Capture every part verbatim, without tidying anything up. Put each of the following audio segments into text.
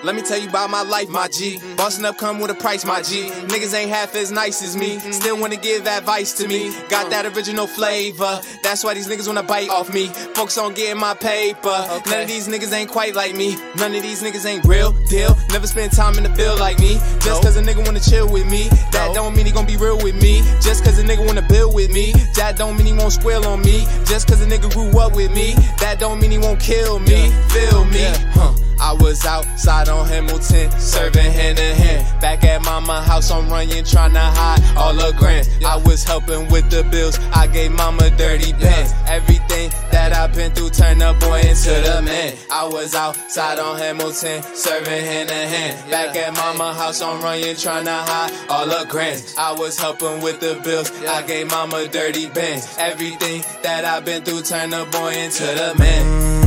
Let me tell you about my life, my G. Bossing up come with a price, my G. Niggas ain't half as nice as me. Still wanna give advice to me. Got that original flavor. That's why these niggas wanna bite off me. Focus on getting my paper. Okay. None of these niggas ain't quite like me. None of these niggas ain't real deal. Never spend time in the field like me. Just cause a nigga wanna chill with me, that don't mean he gon' be real with me. Just cause a nigga wanna build with me, that don't mean he won't squeal on me. Just cause a nigga grew up with me, that don't mean he won't kill me. Feel me? Huh. I was outside on Hamilton, serving hand in hand. Back at mama house on Runyon, tryna hide all the grants. I was helping with the bills, I gave mama dirty pants. Everything that I've been through turned a boy into the man. I was outside on Hamilton, serving hand in hand. Back at mama house on Runyon, tryna hide all the grants. I was helping with the bills, I gave mama dirty bands. Everything that I've been through turned a boy into the man.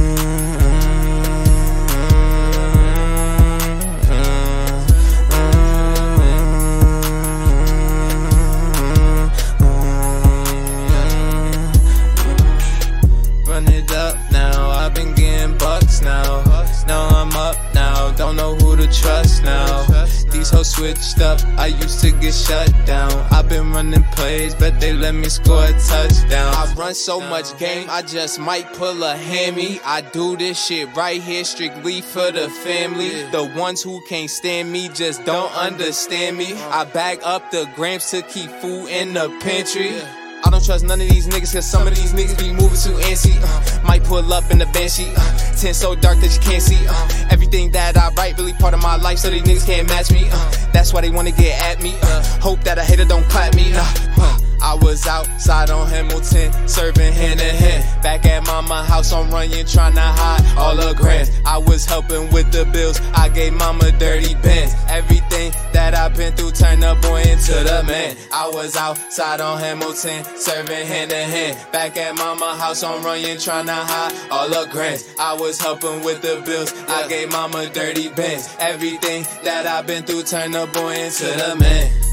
Don't know who to trust now. These hoes switched up, I used to get shut down. I've been running plays, but they let me score a touchdown. I run so much game, I just might pull a hammy. I do this shit right here strictly for the family. The ones who can't stand me just don't understand me. I bag up the grams to keep food in the pantry. I don't trust none of these niggas, cause some of these niggas be moving too antsy. uh, Might pull up in the Banshee, uh, tent so dark that you can't see. uh, Everything that I write really part of my life, so these niggas can't match me. uh, That's why they wanna get at me. uh, Hope that a hater don't clap me. uh, uh, I was outside on Hamilton, serving hand in hand. Back at mama house on Runyon, tryna hide all the grants. I was helping with the bills, I gave mama dirty bands. Everything that I've been through turned a boy into the man. I was outside on Hamilton, serving hand in hand. Back at mama house on Runyon, tryna hide all the grants. I was helping with the bills, I gave mama dirty bands. Everything that I've been through turned a boy into the man.